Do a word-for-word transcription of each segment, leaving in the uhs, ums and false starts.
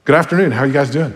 Good afternoon. How are you guys doing?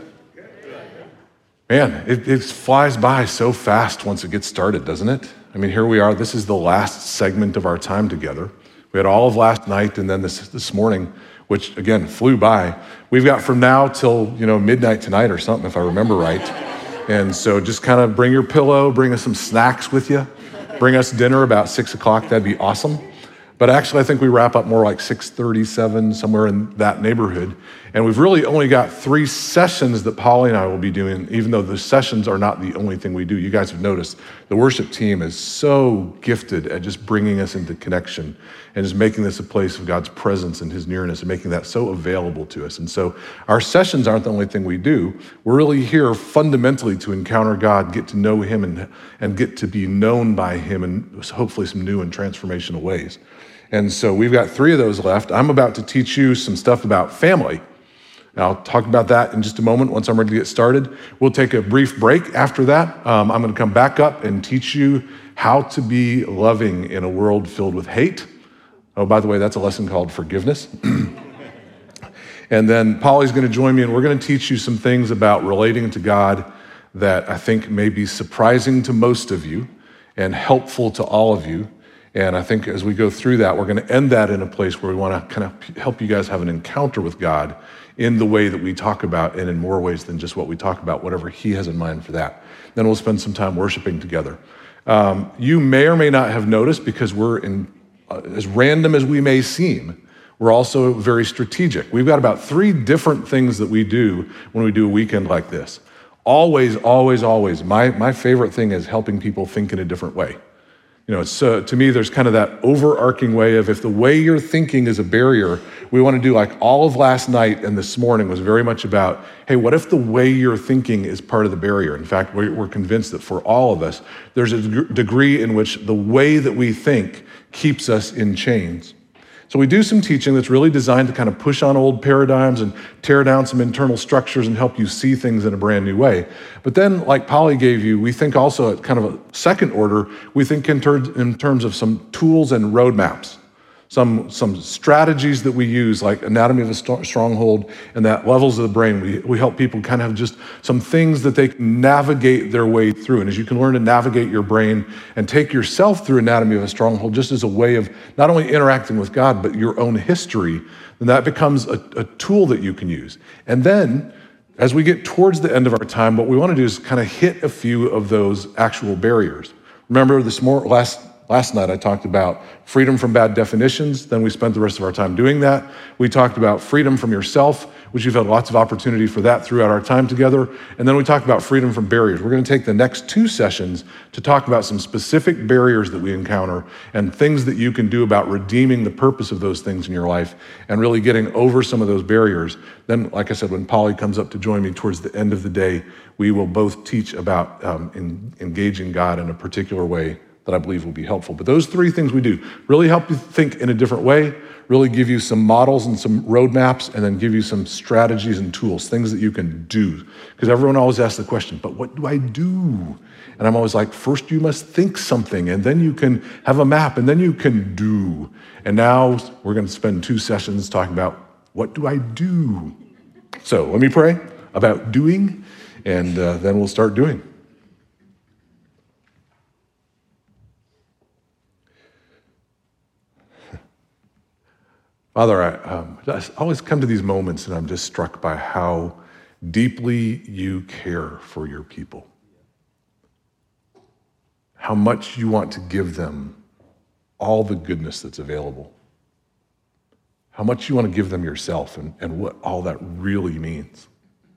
Man, it, it flies by so fast once it gets started, doesn't it? I mean, here we are. This is the last segment of our time together. We had all of last night and then this this morning, which again flew by. We've got from now till you know midnight tonight or something, if I remember right. And so just kind of bring your pillow, bring us some snacks with you, bring us dinner about six o'clock. That'd be awesome. But actually, I think we wrap up more like six thirty-seven, somewhere in that neighborhood. And we've really only got three sessions that Polly and I will be doing, even though the sessions are not the only thing we do. You guys have noticed the worship team is so gifted at just bringing us into connection and just making this a place of God's presence and his nearness and making that so available to us. And so our sessions aren't the only thing we do. We're really here fundamentally to encounter God, get to know him, and, and get to be known by him in hopefully some new and transformational ways. And so we've got three of those left. I'm about to teach you some stuff about family. And I'll talk about that in just a moment once I'm ready to get started. We'll take a brief break after that. Um, I'm going to come back up and teach you how to be loving in a world filled with hate. Oh, by the way, that's a lesson called forgiveness. And then Polly's going to join me, and we're going to teach you some things about relating to God that I think may be surprising to most of you and helpful to all of you. And I think as we go through that, we're going to end that in a place where we want to kind of help you guys have an encounter with God in the way that we talk about, and in more ways than just what we talk about, whatever he has in mind for that. Then we'll spend some time worshiping together. Um, you may or may not have noticed, because we're in, uh, as random as we may seem, we're also very strategic. We've got about three different things that we do when we do a weekend like this. Always, always, always. My, my favorite thing is helping people think in a different way. You know, it's, uh, to me, there's kind of that overarching way of, if the way you're thinking is a barrier, we want to do like all of last night and this morning was very much about, hey, what if the way you're thinking is part of the barrier? In fact, we're convinced that for all of us, there's a degree in which the way that we think keeps us in chains. So we do some teaching that's really designed to kind of push on old paradigms and tear down some internal structures and help you see things in a brand new way. But then, like Polly gave you, we think also at kind of a second order, we think in, ter- in terms of some tools and roadmaps, some, some strategies that we use, like Anatomy of a St- Stronghold and that levels of the brain. We, we help people kind of have just some things that they can navigate their way through. And as you can learn to navigate your brain and take yourself through Anatomy of a Stronghold just as a way of not only interacting with God, but your own history, then that becomes a, a tool that you can use. And then as we get towards the end of our time, what we want to do is kind of hit a few of those actual barriers. Remember this more last Last night I talked about freedom from bad definitions. Then we spent the rest of our time doing that. We talked about freedom from yourself, which you've had lots of opportunity for that throughout our time together. And then we talked about freedom from barriers. We're going to take the next two sessions to talk about some specific barriers that we encounter and things that you can do about redeeming the purpose of those things in your life and really getting over some of those barriers. Then, like I said, when Polly comes up to join me towards the end of the day, we will both teach about um, in, engaging God in a particular way that I believe will be helpful. But those three things we do really help you think in a different way, really give you some models and some roadmaps, and then give you some strategies and tools, things that you can do. Because everyone always asks the question, but what do I do? And I'm always like, first you must think something, and then you can have a map, and then you can do. And now we're going to spend two sessions talking about, what do I do? So let me pray about doing, and uh, then we'll start doing. Father, I, um, I always come to these moments and I'm just struck by how deeply you care for your people. How much you want to give them all the goodness that's available. How much you want to give them yourself and, and what all that really means.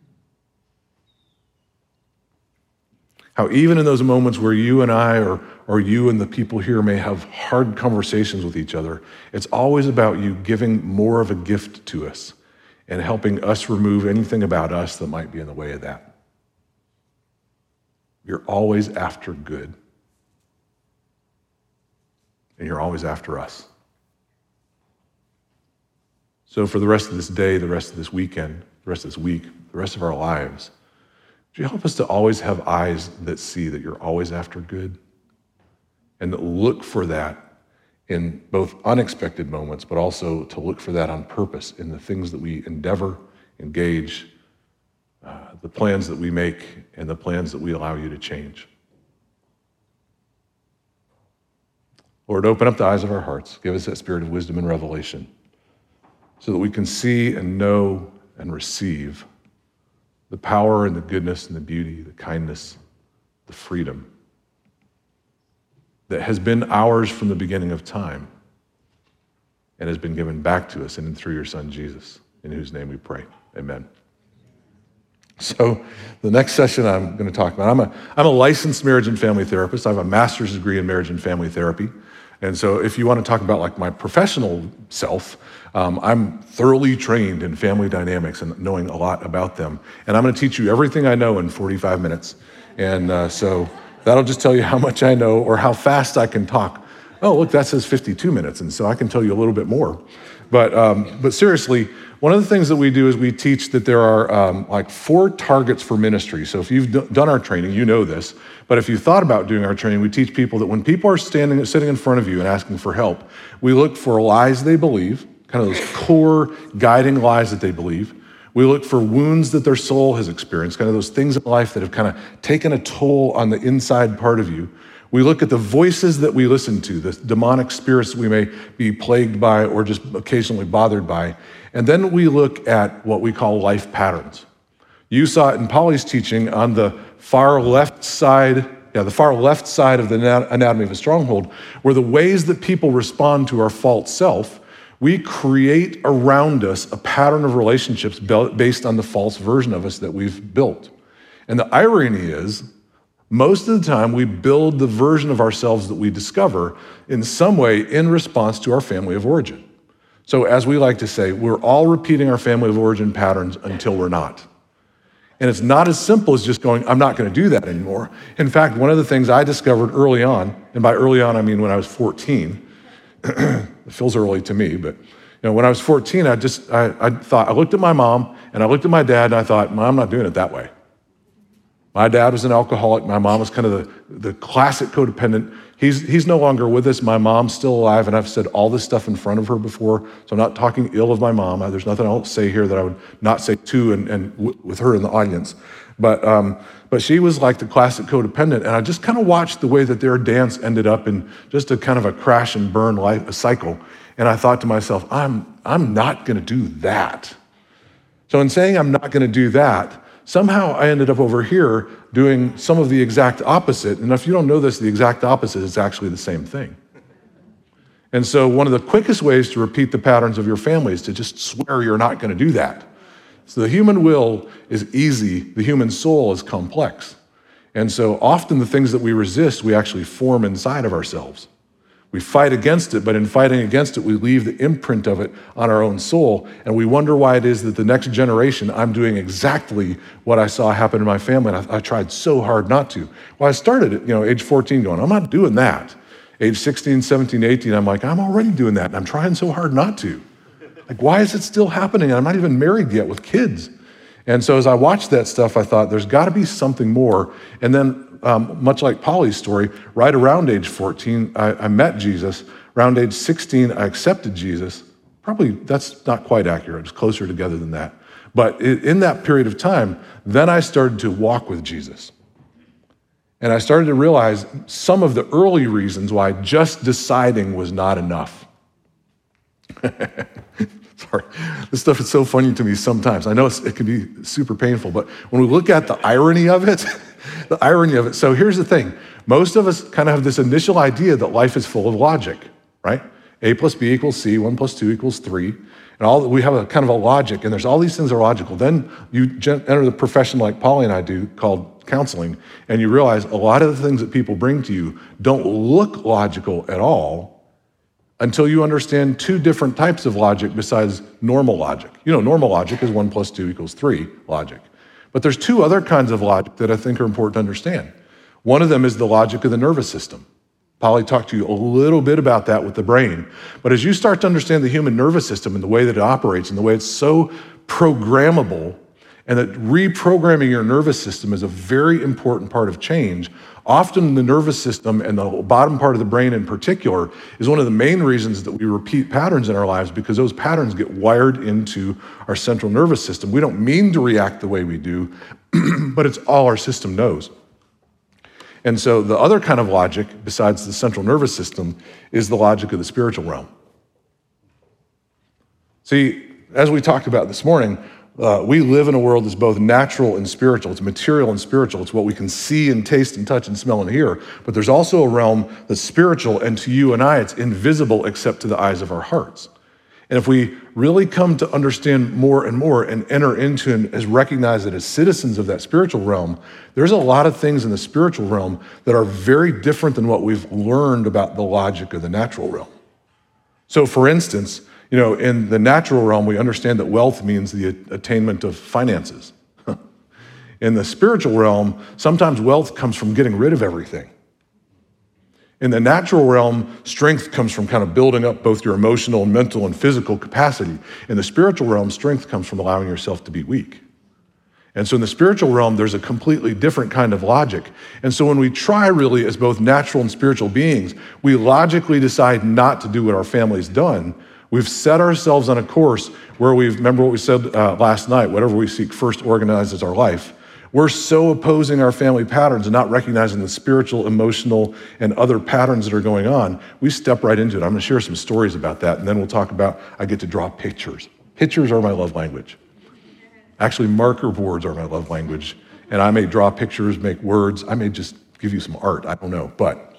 How even in those moments where you and I or, or you and the people here may have hard conversations with each other, it's always about you giving more of a gift to us and helping us remove anything about us that might be in the way of that. You're always after good. And you're always after us. So for the rest of this day, the rest of this weekend, the rest of this week, the rest of our lives, would you help us to always have eyes that see that you're always after good and that look for that in both unexpected moments, but also to look for that on purpose in the things that we endeavor, engage, of the plans that we make and the plans that we allow you to change. Lord, open up the eyes of our hearts. Give us that spirit of wisdom and revelation so that we can see and know and receive the power and the goodness and the beauty, the kindness, the freedom that has been ours from the beginning of time and has been given back to us and through your Son, Jesus, in whose name we pray. Amen. So the next session I'm going to talk about, I'm a, I'm a licensed marriage and family therapist. I have a master's degree in marriage and family therapy. And so if you want to talk about like my professional self, um, I'm thoroughly trained in family dynamics and knowing a lot about them. And I'm going to teach you everything I know in forty-five minutes. And uh, so that'll just tell you how much I know or how fast I can talk. Oh, look, that says fifty-two minutes. And so I can tell you a little bit more. But um, but seriously, one of the things that we do is we teach that there are um, like four targets for ministry. So if you've d- done our training, you know this. But if you thought about doing our training, we teach people that when people are standing, sitting in front of you and asking for help, we look for lies they believe, kind of those core guiding lies that they believe. We look for wounds that their soul has experienced, kind of those things in life that have kind of taken a toll on the inside part of you. We look at the voices that we listen to, the demonic spirits we may be plagued by or just occasionally bothered by. And then we look at what we call life patterns. You saw it in Polly's teaching on the far left side, yeah, the far left side of the anatomy of a stronghold, where the ways that people respond to our false self, we create around us a pattern of relationships based on the false version of us that we've built. And the irony is, most of the time, we build the version of ourselves that we discover in some way in response to our family of origin. So as we like to say, we're all repeating our family of origin patterns until we're not. And it's not as simple as just going, I'm not going to do that anymore. In fact, one of the things I discovered early on, and by early on, I mean when I was fourteen, it feels early to me, but you know, when I was fourteen, I just, I, I thought, I looked at my mom and I looked at my dad and I thought, well, I'm not doing it that way. My dad was an alcoholic. My mom was kind of the, the classic codependent. He's, he's no longer with us. My mom's still alive, and I've said all this stuff in front of her before, so I'm not talking ill of my mom. There's nothing I'll say here that I would not say to and, and w- with her in the audience. But um, but she was like the classic codependent, and I just kind of watched the way that their dance ended up in just a kind of a crash and burn life, a cycle. And I thought to myself, I'm I'm not going to do that. So in saying I'm not going to do that, somehow I ended up over here doing some of the exact opposite. And if you don't know this, the exact opposite is actually the same thing. And so one of the quickest ways to repeat the patterns of your family is to just swear you're not going to do that. So the human will is easy. The human soul is complex. And so often the things that we resist, we actually form inside of ourselves. We fight against it, but in fighting against it, we leave the imprint of it on our own soul, and we wonder why it is that the next generation, I'm doing exactly what I saw happen in my family, and I, I tried so hard not to. Well, I started at, you know, age fourteen going, I'm not doing that. Age sixteen, seventeen, eighteen, I'm like, I'm already doing that, and I'm trying so hard not to. Like, why is it still happening? I'm not even married yet with kids. And so as I watched that stuff, I thought, there's got to be something more. And then Um, much like Polly's story, right around age fourteen, I, I met Jesus. Around age sixteen, I accepted Jesus. Probably that's not quite accurate. It's closer together than that. But it, in that period of time, then I started to walk with Jesus. And I started to realize some of the early reasons why just deciding was not enough. Sorry, this stuff is so funny to me sometimes. I know it's, it can be super painful, but when we look at the irony of it, the irony of it. So here's the thing. Most of us kind of have this initial idea that life is full of logic, right? A plus B equals C, one plus two equals three. And all we have a kind of a logic, and there's all these things that are logical. Then you enter the profession like Polly and I do called counseling, and you realize a lot of the things that people bring to you don't look logical at all until you understand two different types of logic besides normal logic. You know, normal logic is one plus two equals three logic. But there's two other kinds of logic that I think are important to understand. One of them is the logic of the nervous system. Polly talked to you a little bit about that with the brain. But as you start to understand the human nervous system and the way that it operates and the way it's so programmable, and that reprogramming your nervous system is a very important part of change, often the nervous system and the bottom part of the brain in particular is one of the main reasons that we repeat patterns in our lives, because those patterns get wired into our central nervous system. We don't mean to react the way we do, but it's all our system knows. And so the other kind of logic, besides the central nervous system, is the logic of the spiritual realm. See, as we talked about this morning, uh, we live in a world that's both natural and spiritual. It's material and spiritual. It's what we can see and taste and touch and smell and hear. But there's also a realm that's spiritual, and to you and I, it's invisible except to the eyes of our hearts. And if we really come to understand more and more and enter into and as recognize that as citizens of that spiritual realm, there's a lot of things in the spiritual realm that are very different than what we've learned about the logic of the natural realm. So for instance, you know, in the natural realm, we understand that wealth means the attainment of finances. In the spiritual realm, sometimes wealth comes from getting rid of everything. In the natural realm, strength comes from kind of building up both your emotional, mental, and physical capacity. In the spiritual realm, strength comes from allowing yourself to be weak. And so in the spiritual realm, there's a completely different kind of logic. And so when we try really as both natural and spiritual beings, we logically decide not to do what our family's done. We've set ourselves on a course where we've, remember what we said uh, last night, whatever we seek first organizes our life. We're so opposing our family patterns and not recognizing the spiritual, emotional, and other patterns that are going on, we step right into it. I'm gonna share some stories about that, and then we'll talk about, I get to draw pictures. Pictures are my love language. Actually, marker boards are my love language, and I may draw pictures, make words, I may just give you some art, I don't know, but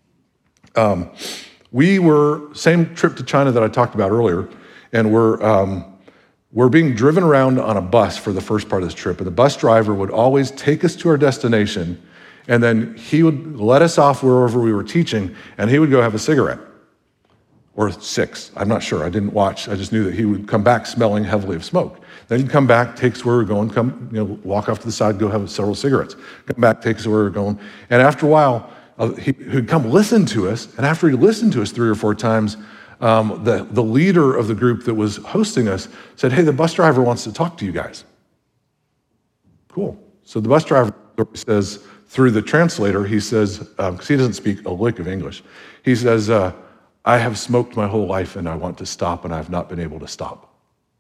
um, we were, same trip to China that I talked about earlier, and we're, um, we're being driven around on a bus for the first part of this trip, and the bus driver would always take us to our destination, and then he would let us off wherever we were teaching, and he would go have a cigarette, or six, I'm not sure, I didn't watch, I just knew that he would come back smelling heavily of smoke. Then he'd come back, take us where we were going, come, you know, walk off to the side, go have several cigarettes, come back, take us where we were going, and after a while, uh, he, he'd come listen to us, and after he listened to us three or four times, Um, the, the leader of the group that was hosting us said, hey, the bus driver wants to talk to you guys. Cool. So the bus driver says, through the translator, he says, because um, he doesn't speak a lick of English, he says, uh, I have smoked my whole life and I want to stop and I have not been able to stop.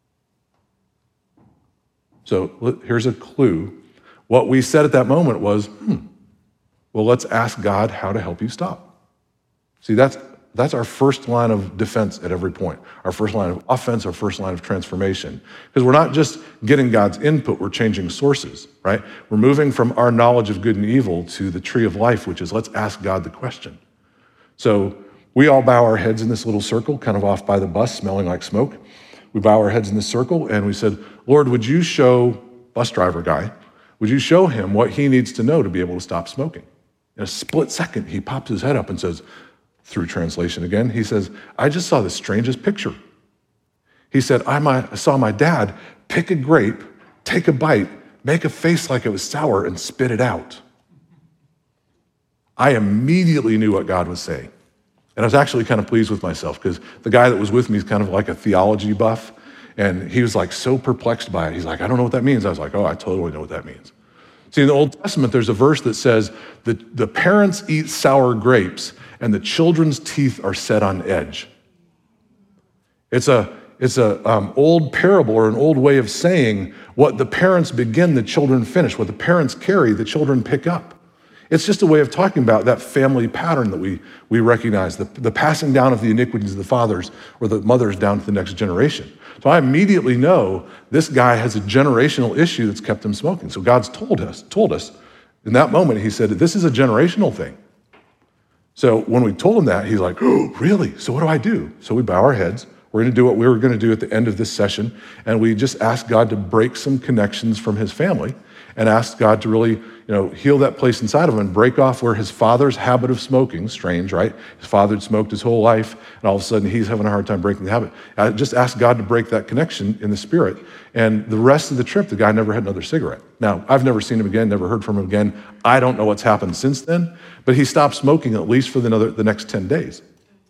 So here's a clue. What we said at that moment was, hmm, well, let's ask God how to help you stop. See, that's That's our first line of defense at every point. Our first line of offense, our first line of transformation. Because we're not just getting God's input, we're changing sources, right? We're moving from our knowledge of good and evil to the tree of life, which is let's ask God the question. So we all bow our heads in this little circle, kind of off by the bus, smelling like smoke. We bow our heads in this circle and we said, Lord, would you show bus driver guy, would you show him what he needs to know to be able to stop smoking? In a split second, he pops his head up and says, through translation again, he says, I just saw the strangest picture. He said, I, my, I saw my dad pick a grape, take a bite, make a face like it was sour, and spit it out. I immediately knew what God was saying. And I was actually kind of pleased with myself because the guy that was with me is kind of like a theology buff, and he was like so perplexed by it. He's like, I don't know what that means. I was like, oh, I totally know what that means. See, in the Old Testament, there's a verse that says that the parents eat sour grapes and the children's teeth are set on edge. It's a it's a um, old parable or an old way of saying what the parents begin, the children finish. What the parents carry, the children pick up. It's just a way of talking about that family pattern that we, we recognize, the, the passing down of the iniquities of the fathers or the mothers down to the next generation. So I immediately know this guy has a generational issue that's kept him smoking. So God's told us, told us in that moment, he said, this is a generational thing. So when we told him that, he's like, oh, really? So what do I do? So we bow our heads. We're going to do what we were going to do at the end of this session, and we just ask God to break some connections from his family and ask God to really, you know, heal that place inside of him and break off where his father's habit of smoking, strange, right? His father had smoked his whole life, and all of a sudden he's having a hard time breaking the habit. I just ask God to break that connection in the spirit. And the rest of the trip, the guy never had another cigarette. Now, I've never seen him again, never heard from him again. I don't know what's happened since then, but he stopped smoking at least for the, another, the next ten days.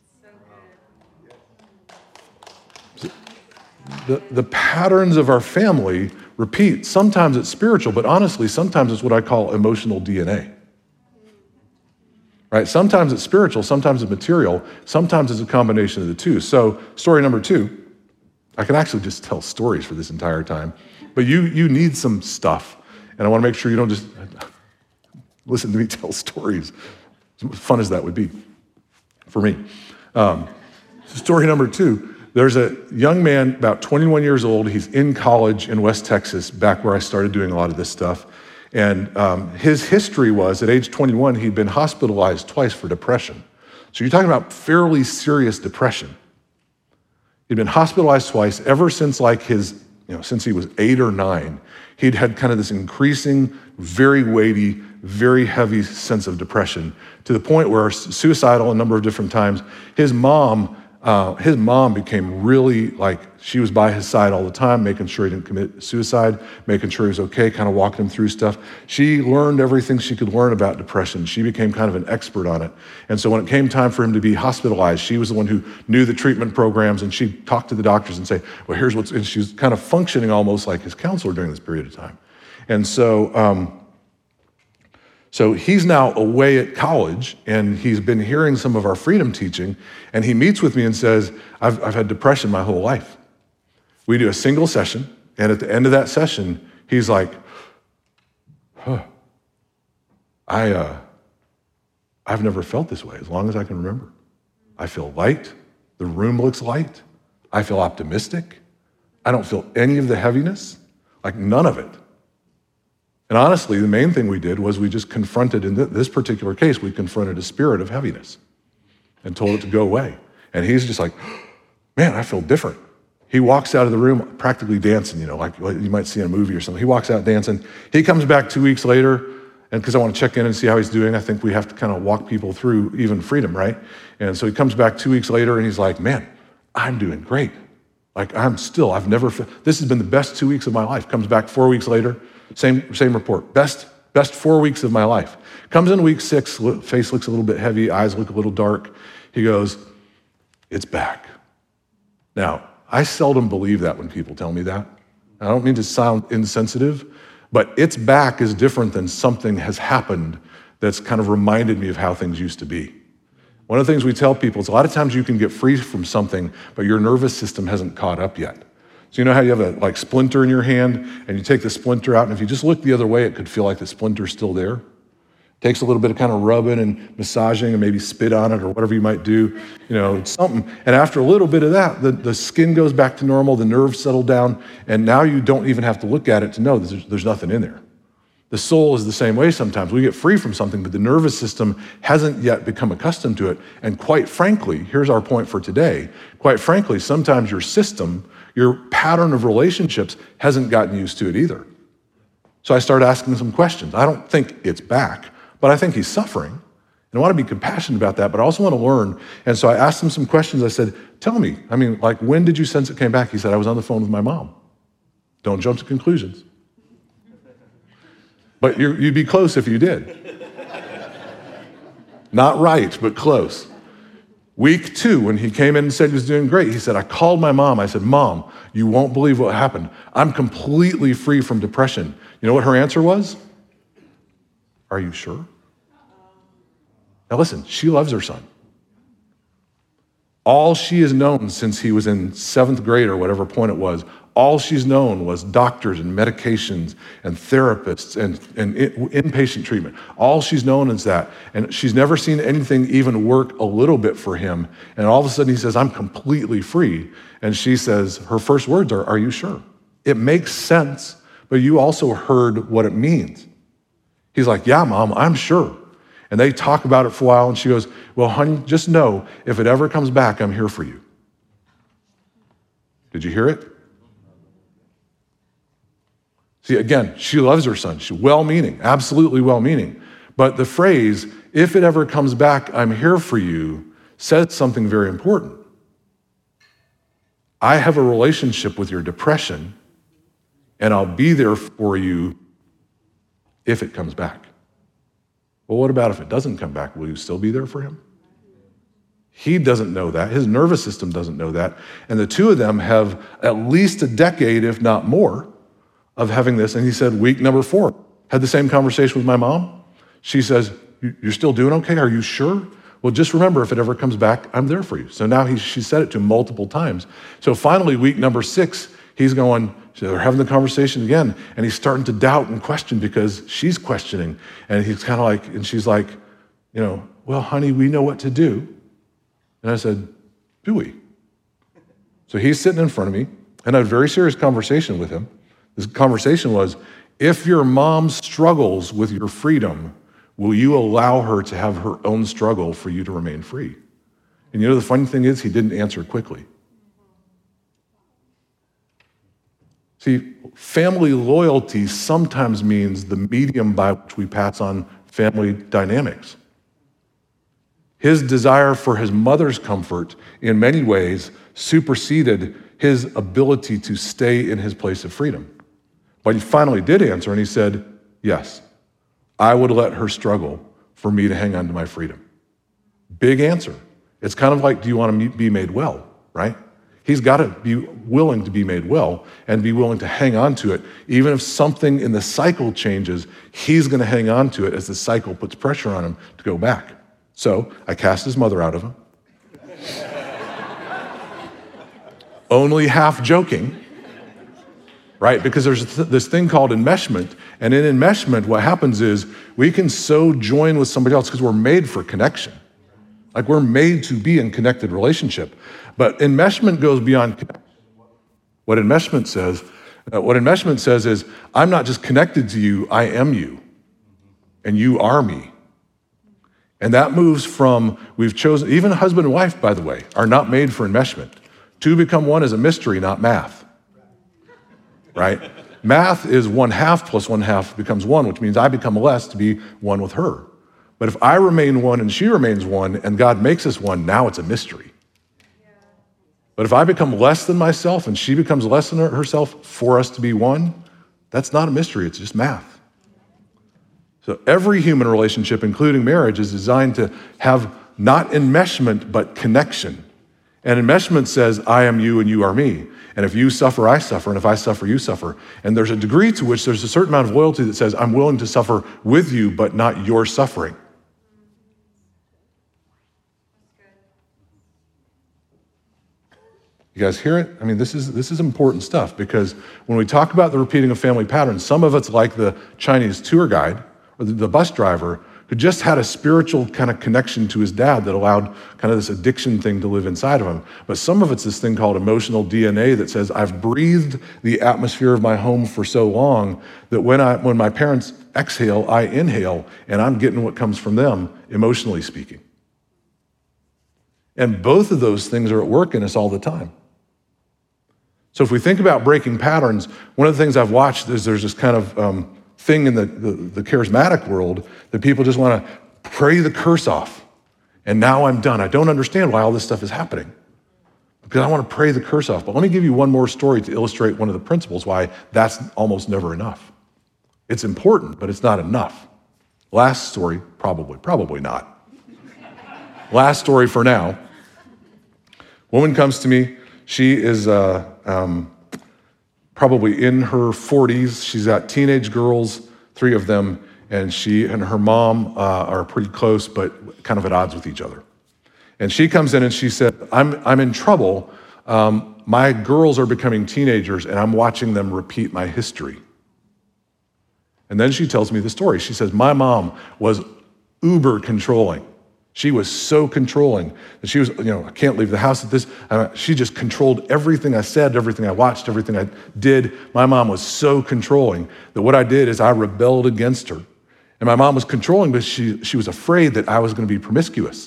The, the patterns of our family repeat. Sometimes it's spiritual, but honestly, sometimes it's what I call emotional D N A. Right? Sometimes it's spiritual, sometimes it's material, sometimes it's a combination of the two. So story number two, I can actually just tell stories for this entire time, but you, you need some stuff. and I want to make sure you don't just listen to me tell stories, as fun as that would be for me. Um, story number two, there's a young man, about twenty-one years old. He's in college in West Texas, back where I started doing a lot of this stuff. And um, his history was, at age twenty-one, he'd been hospitalized twice for depression. So you're talking about fairly serious depression. He'd been hospitalized twice ever since like his, you know, since he was eight or nine. He'd had kind of this increasing, very weighty, very heavy sense of depression, to the point where suicidal a number of different times. His mom, uh, his mom became really like, she was by his side all the time, making sure he didn't commit suicide, making sure he was okay, kind of walking him through stuff. She learned everything she could learn about depression. She became kind of an expert on it. And so when it came time for him to be hospitalized, she was the one who knew the treatment programs, and she'd talk to the doctors and say, well, here's what's, and she was kind of functioning almost like his counselor during this period of time. And so, um, So he's now away at college, and he's been hearing some of our freedom teaching, and he meets with me and says, I've, I've had depression my whole life. We do a single session, and at the end of that session, he's like, huh, I, uh, I've never felt this way as long as I can remember. I feel light. The room looks light. I feel optimistic. I don't feel any of the heaviness, like none of it. And honestly, the main thing we did was we just confronted, in this particular case, we confronted a spirit of heaviness and told it to go away. And he's just like, man, I feel different. He walks out of the room practically dancing, you know, like you might see in a movie or something. He walks out dancing. He comes back two weeks later, and because I want to check in and see how he's doing, I think we have to kind of walk people through even freedom, right? And so he comes back two weeks later, and he's like, man, I'm doing great. Like, I'm still, I've never, this has been the best two weeks of my life. Comes back four weeks later, Same same report. Best best four weeks of my life. Comes in week six, face looks a little bit heavy, eyes look a little dark. He goes, it's back. Now, I seldom believe that when people tell me that. I don't mean to sound insensitive, but it's back is different than something has happened that's kind of reminded me of how things used to be. One of the things we tell people is a lot of times you can get free from something, but your nervous system hasn't caught up yet. So you know how you have a like splinter in your hand, and you take the splinter out, and if you just look the other way, it could feel like the splinter's still there. Takes a little bit of kind of rubbing and massaging and maybe spit on it or whatever you might do, you know, it's something. And after a little bit of that, the, the skin goes back to normal, the nerves settle down, and now you don't even have to look at it to know there's, there's nothing in there. The soul is the same way sometimes. We get free from something, but the nervous system hasn't yet become accustomed to it. And quite frankly, here's our point for today, quite frankly, sometimes your system, your pattern of relationships hasn't gotten used to it either. So I start asking some questions. I don't think it's back, but I think he's suffering. And I want to be compassionate about that, but I also want to learn. And so I asked him some questions. I said, tell me, I mean, like, when did you sense it came back? He said, I was on the phone with my mom. Don't jump to conclusions. But you're, you'd be close if you did. Not right, but close. Week two, when he came in and said he was doing great, he said, I called my mom. I said, Mom, you won't believe what happened. I'm completely free from depression. You know what her answer was? Are you sure? Now listen, she loves her son. All she has known since he was in seventh grade or whatever point it was, all she's known was doctors and medications and therapists and, and inpatient treatment. All she's known is that. And she's never seen anything even work a little bit for him. And all of a sudden he says, I'm completely free. And she says, her first words are, are you sure? It makes sense, but you also heard what it means. He's like, yeah, Mom, I'm sure. And they talk about it for a while, and she goes, well, honey, just know, if it ever comes back, I'm here for you. Did you hear it? See, again, she loves her son. She's well-meaning, absolutely well-meaning. But the phrase, if it ever comes back, I'm here for you, says something very important. I have a relationship with your depression, and I'll be there for you if it comes back. Well, what about if it doesn't come back? Will you still be there for him? He doesn't know that. His nervous system doesn't know that. And the two of them have at least a decade, if not more, of having this. And he said, week number four, had the same conversation with my mom. She says, you're still doing okay? Are you sure? Well, just remember, if it ever comes back, I'm there for you. So now he, she said it to him multiple times. So finally, week number six, He's going, so they're having the conversation again, and he's starting to doubt and question because she's questioning. And he's kind of like, and she's like, you know, well, honey, we know what to do. And I said, do we? So he's sitting in front of me, and I had a very serious conversation with him. This conversation was, if your mom struggles with your freedom, will you allow her to have her own struggle for you to remain free? And you know, the funny thing is, he didn't answer quickly. See, family loyalty sometimes means the medium by which we pass on family dynamics. His desire for his mother's comfort, in many ways, superseded his ability to stay in his place of freedom. But he finally did answer, and he said, yes, I would let her struggle for me to hang on to my freedom. Big answer. It's kind of like, do you want to be made well, right? He's got to be willing to be made well and be willing to hang on to it. Even if something in the cycle changes, he's going to hang on to it as the cycle puts pressure on him to go back. So I cast his mother out of him. Only half joking, right? Because there's this thing called enmeshment. And in enmeshment, what happens is we can so join with somebody else because we're made for connection. Like we're made to be in connected relationship. But enmeshment goes beyond connection. What enmeshment says, uh, what enmeshment says is, I'm not just connected to you, I am you. And you are me. And that moves from, we've chosen, even husband and wife, by the way, are not made for enmeshment. Two become one is a mystery, not math. Right? Math is one half plus one half becomes one, which means I become less to be one with her. But if I remain one and she remains one and God makes us one, now it's a mystery. But if I become less than myself and she becomes less than herself for us to be one, that's not a mystery, it's just math. So every human relationship, including marriage, is designed to have not enmeshment, but connection. And enmeshment says, I am you and you are me. And if you suffer, I suffer. And if I suffer, you suffer. And there's a degree to which there's a certain amount of loyalty that says, I'm willing to suffer with you, but not your suffering. You guys hear it? I mean, this is this is important stuff because when we talk about the repeating of family patterns, some of it's like the Chinese tour guide or the, the bus driver who just had a spiritual kind of connection to his dad that allowed kind of this addiction thing to live inside of him. But some of it's this thing called emotional D N A that says, I've breathed the atmosphere of my home for so long that when I when my parents exhale, I inhale, and I'm getting what comes from them, emotionally speaking. And both of those things are at work in us all the time. So if we think about breaking patterns, one of the things I've watched is there's this kind of um, thing in the, the, the charismatic world that people just want to pray the curse off. And now I'm done. I don't understand why all this stuff is happening because I want to pray the curse off. But let me give you one more story to illustrate one of the principles why that's almost never enough. It's important, but it's not enough. Last story, probably, probably not. Last story for now. Woman comes to me. She is uh, um, probably in her forties. She's got teenage girls, three of them, and she and her mom uh, are pretty close, but kind of at odds with each other. And she comes in and she said, I'm, I'm in trouble. Um, my girls are becoming teenagers, and I'm watching them repeat my history. And then she tells me the story. She says, my mom was uber controlling. She was so controlling that she was, you know, I can't leave the house at this. Uh, she just controlled everything I said, everything I watched, everything I did. My mom was so controlling that what I did is I rebelled against her. And my mom was controlling because she, she was afraid that I was going to be promiscuous.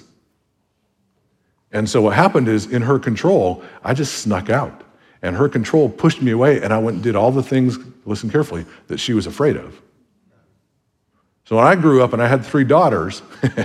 And so what happened is in her control, I just snuck out. And her control pushed me away, and I went and did all the things, listen carefully, that she was afraid of. So when I grew up and I had three daughters,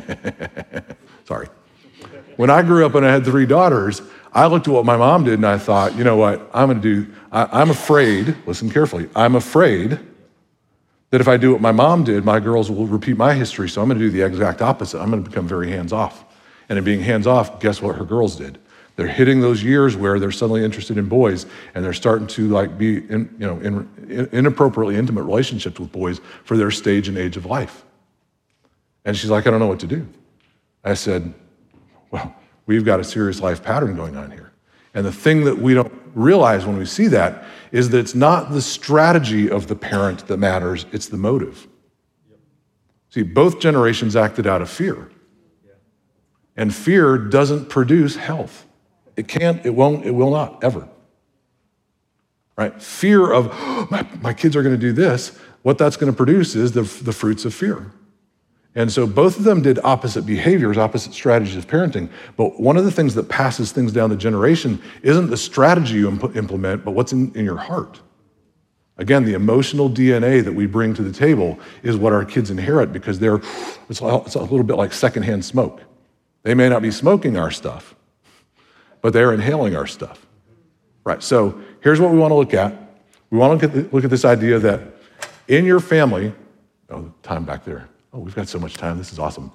sorry. When I grew up and I had three daughters, I looked at what my mom did and I thought, you know what, I'm gonna do, I, I'm afraid, listen carefully, I'm afraid that if I do what my mom did, my girls will repeat my history, so I'm gonna do the exact opposite. I'm gonna become very hands-off. And in being hands-off, guess what her girls did? They're hitting those years where they're suddenly interested in boys and they're starting to like be in, you know, in, in inappropriately intimate relationships with boys for their stage and age of life. And she's like, I don't know what to do. I said, well, we've got a serious life pattern going on here. And the thing that we don't realize when we see that is that it's not the strategy of the parent that matters, it's the motive. See, both generations acted out of fear. And fear doesn't produce health. It can't, it won't, it will not, ever. Right? Fear of, oh, my, my kids are going to do this, what that's going to produce is the, the fruits of fear. And so both of them did opposite behaviors, opposite strategies of parenting. But one of the things that passes things down the generation isn't the strategy you imp- implement, but what's in, in your heart. Again, the emotional D N A that we bring to the table is what our kids inherit because they're, it's a, it's a little bit like secondhand smoke. They may not be smoking our stuff, but they're inhaling our stuff. Right, so here's what we want to look at. We want to look at, the, look at this idea that in your family, oh, time back there. Oh, we've got so much time. This is awesome.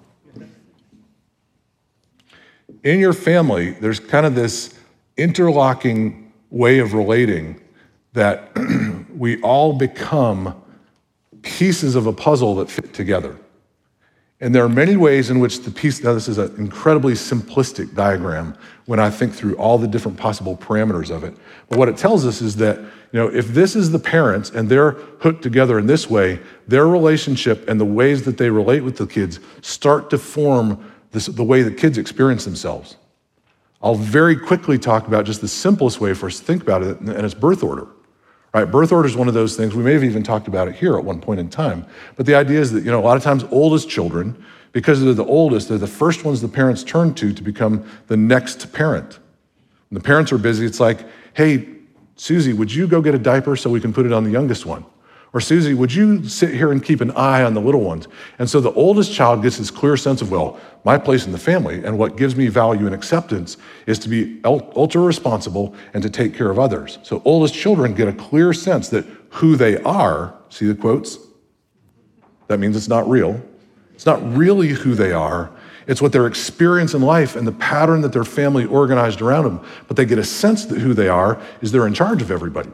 In your family, there's kind of this interlocking way of relating that we all become pieces of a puzzle that fit together. And there are many ways in which the piece, now this is an incredibly simplistic diagram when I think through all the different possible parameters of it. But what it tells us is that, you know, if this is the parents and they're hooked together in this way, their relationship and the ways that they relate with the kids start to form this, the way the kids experience themselves. I'll very quickly talk about just the simplest way for us to think about it, and it's birth order. Right, birth order is one of those things. We may have even talked about it here at one point in time. But the idea is that, you know, a lot of times oldest children, because they're the oldest, they're the first ones the parents turn to to become the next parent. When the parents are busy, it's like, hey, Susie, would you go get a diaper so we can put it on the youngest one? Or Susie, would you sit here and keep an eye on the little ones? And so the oldest child gets this clear sense of, well, my place in the family and what gives me value and acceptance is to be ultra responsible and to take care of others. So oldest children get a clear sense that who they are, see the quotes? That means it's not real. It's not really who they are. It's what their experience in life and the pattern that their family organized around them. But they get a sense that who they are is they're in charge of everybody.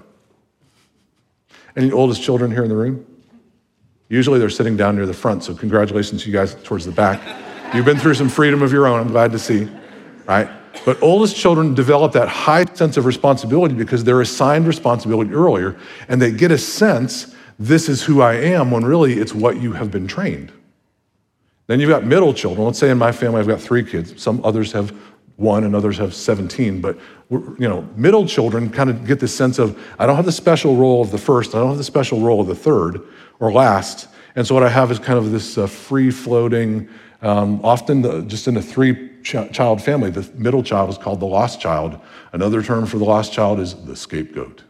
Any oldest children here in the room? Usually they're sitting down near the front, so congratulations to you guys towards the back. You've been through some freedom of your own, I'm glad to see, right? But oldest children develop that high sense of responsibility because they're assigned responsibility earlier, and they get a sense, this is who I am, when really it's what you have been trained. Then you've got middle children. Let's say in my family I've got three kids. Some others have one and others have seventeen, but you know, middle children kind of get this sense of, I don't have the special role of the first, I don't have the special role of the third or last, and so what I have is kind of this uh, free-floating, um, often the, just in a three-child family, the middle child is called the lost child. Another term for the lost child is the scapegoat.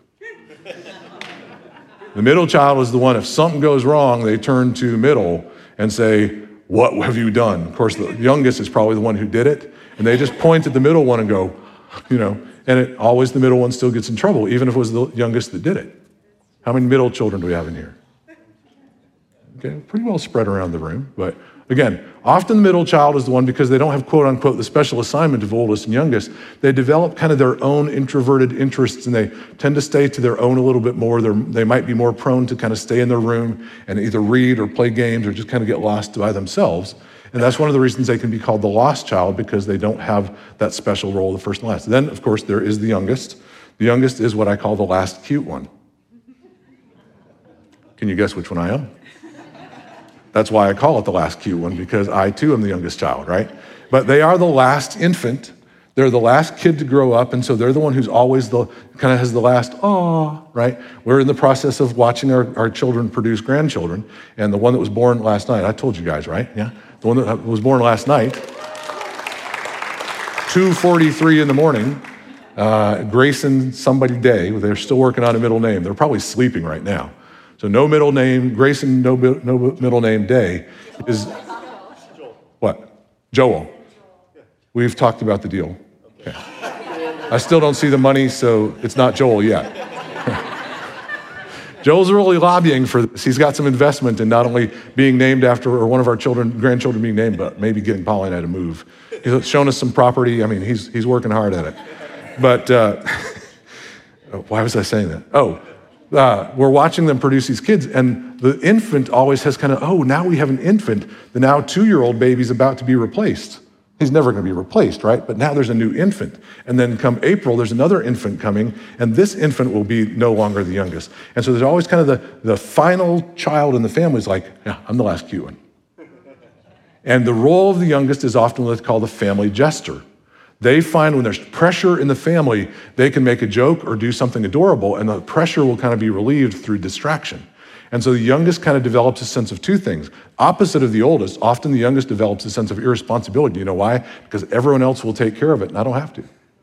The middle child is the one, if something goes wrong, they turn to middle and say, what have you done? Of course, the youngest is probably the one who did it, and they just point at the middle one and go, you know, and it always the middle one still gets in trouble, even if it was the youngest that did it. How many middle children do we have in here? Okay, pretty well spread around the room. But again, often the middle child is the one, because they don't have quote unquote the special assignment of oldest and youngest, they develop kind of their own introverted interests, and they tend to stay to their own a little bit more. They're, they might be more prone to kind of stay in their room and either read or play games or just kind of get lost by themselves. And that's one of the reasons they can be called the lost child, because they don't have that special role of the first and last. Then, of course, there is the youngest. The youngest is what I call the last cute one. Can you guess which one I am? That's why I call it the last cute one, because I too am the youngest child, right? But they are the last infant. They're the last kid to grow up, and so they're the one who's always the, kind of has the last, aw, right? We're in the process of watching our, our children produce grandchildren, and the one that was born last night, I told you guys, right? Yeah? The one that was born last night, two forty-three in the morning, uh, Grayson somebody Day. They're still working on a middle name. They're probably sleeping right now. So no middle name, Grayson, no, no middle name Day is, what? Joel. We've talked about the deal. Okay. I still don't see the money, so it's not Joel yet. Joel's really lobbying for this. He's got some investment in not only being named after, or one of our children, grandchildren being named, but maybe getting Polly and I to move. He's shown us some property. I mean, he's he's working hard at it. But uh, why was I saying that? Oh, uh, we're watching them produce these kids, and the infant always has kind of, oh, now we have an infant. The now two-year-old baby's about to be replaced. He's never going to be replaced, right? But now there's a new infant. And then come April, there's another infant coming, and this infant will be no longer the youngest. And so there's always kind of the, the final child in the family is like, yeah, I'm the last cute one. And the role of the youngest is often what's called the family jester. They find when there's pressure in the family, they can make a joke or do something adorable, and the pressure will kind of be relieved through distraction. And so the youngest kind of develops a sense of two things. Opposite of the oldest, often the youngest develops a sense of irresponsibility. You know why? Because everyone else will take care of it, and I don't have to.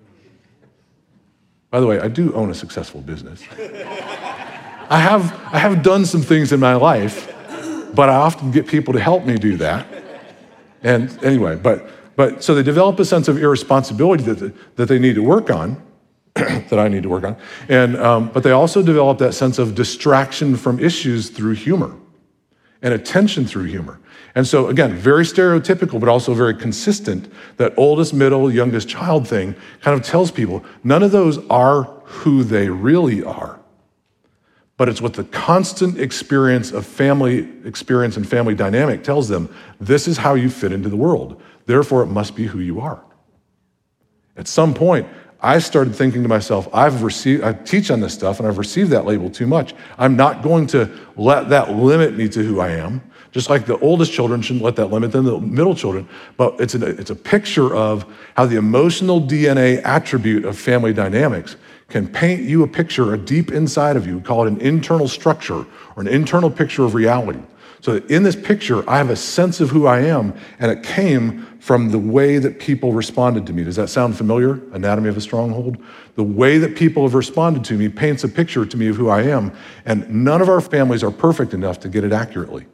By the way, I do own a successful business. I have, I have done some things in my life, but I often get people to help me do that. And anyway, but but so they develop a sense of irresponsibility that, that they need to work on, that I need to work on. And um, but they also develop that sense of distraction from issues through humor and attention through humor. And so again, very stereotypical, but also very consistent, that oldest, middle, youngest child thing kind of tells people none of those are who they really are. But it's what the constant experience of family experience and family dynamic tells them. This is how you fit into the world. Therefore, it must be who you are. At some point, I started thinking to myself, I've received, I teach on this stuff and I've received that label too much. I'm not going to let that limit me to who I am. Just like the oldest children shouldn't let that limit them, the middle children. But it's a, it's a picture of how the emotional D N A attribute of family dynamics can paint you a picture, a deep inside of you. We call it an internal structure or an internal picture of reality. So that in this picture, I have a sense of who I am, and it came from the way that people responded to me. Does that sound familiar? Anatomy of a Stronghold? The way that people have responded to me paints a picture to me of who I am, and none of our families are perfect enough to get it accurately.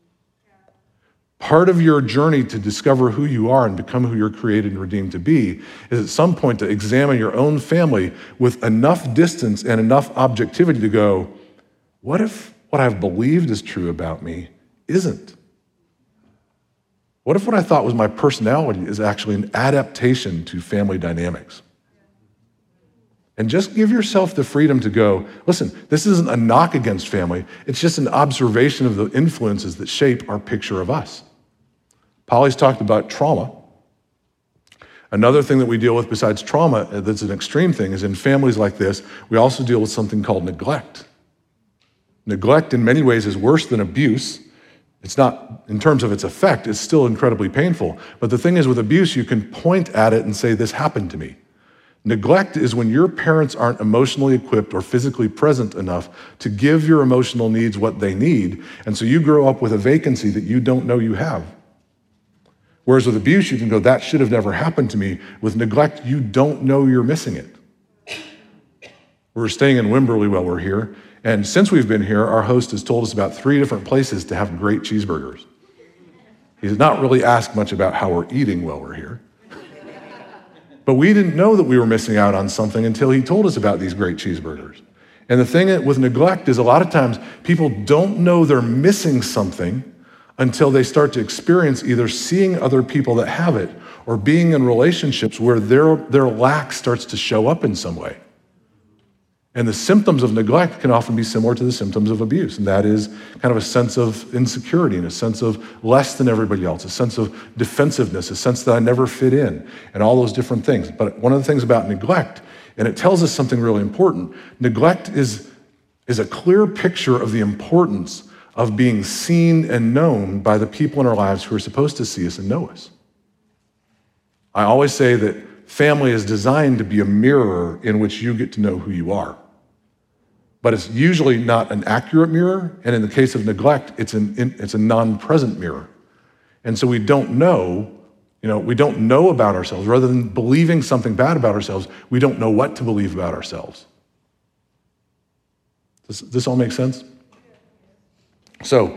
Part of your journey to discover who you are and become who you're created and redeemed to be is at some point to examine your own family with enough distance and enough objectivity to go, what if what I've believed is true about me isn't? What if what I thought was my personality is actually an adaptation to family dynamics? And just give yourself the freedom to go, listen, this isn't a knock against family. It's just an observation of the influences that shape our picture of us. Polly's talked about trauma. Another thing that we deal with besides trauma that's an extreme thing is in families like this, we also deal with something called neglect. Neglect in many ways is worse than abuse. It's not, in terms of its effect, it's still incredibly painful. But the thing is with abuse, you can point at it and say, this happened to me. Neglect is when your parents aren't emotionally equipped or physically present enough to give your emotional needs what they need. And so you grow up with a vacancy that you don't know you have. Whereas with abuse, you can go, that should have never happened to me. With neglect, you don't know you're missing it. We're staying in Wimberley while we're here. And since we've been here, our host has told us about three different places to have great cheeseburgers. He's not really asked much about how we're eating while we're here. But we didn't know that we were missing out on something until he told us about these great cheeseburgers. And the thing with neglect is a lot of times people don't know they're missing something until they start to experience either seeing other people that have it or being in relationships where their, their lack starts to show up in some way. And the symptoms of neglect can often be similar to the symptoms of abuse, and that is kind of a sense of insecurity and a sense of less than everybody else, a sense of defensiveness, a sense that I never fit in, and all those different things. But one of the things about neglect, and it tells us something really important, neglect is, is a clear picture of the importance of being seen and known by the people in our lives who are supposed to see us and know us. I always say that family is designed to be a mirror in which you get to know who you are. But it's usually not an accurate mirror, and in the case of neglect, it's an it's a non-present mirror. And so we don't know, you know, we don't know about ourselves. Rather than believing something bad about ourselves, we don't know what to believe about ourselves. Does this all make sense? So,